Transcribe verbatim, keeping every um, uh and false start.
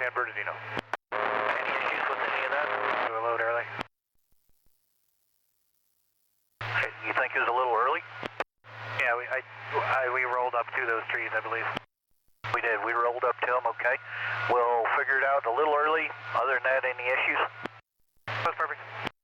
San Bernardino. Any issues with any of that? Do a load early. You think it was a little early? Yeah, we, I, I, we rolled up to those trees, I believe. We did. We rolled up to them, okay. We'll figure it out a little early. Other than that, any issues? That's perfect.